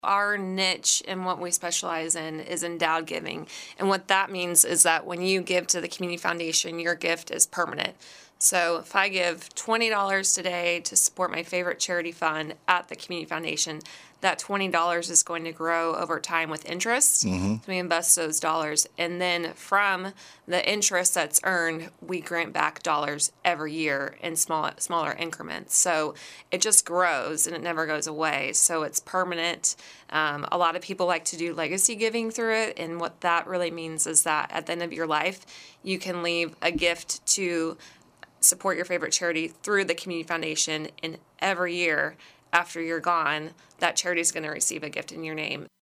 Our niche and what we specialize in is endowed giving. And what that means is that when you give to the Community Foundation, your gift is permanent. So if I give $20 today to support my favorite charity fund at the Community Foundation, that $20 is going to grow over time with interest. So we invest those dollars. And then from the interest that's earned, we grant back dollars every year in smaller increments. So it just grows and it never goes away. So it's permanent. A lot of people like to do legacy giving through it. And what that really means is that at the end of your life, you can leave a gift to support your favorite charity through the Community Foundation, and every year after you're gone, that charity is going to receive a gift in your name.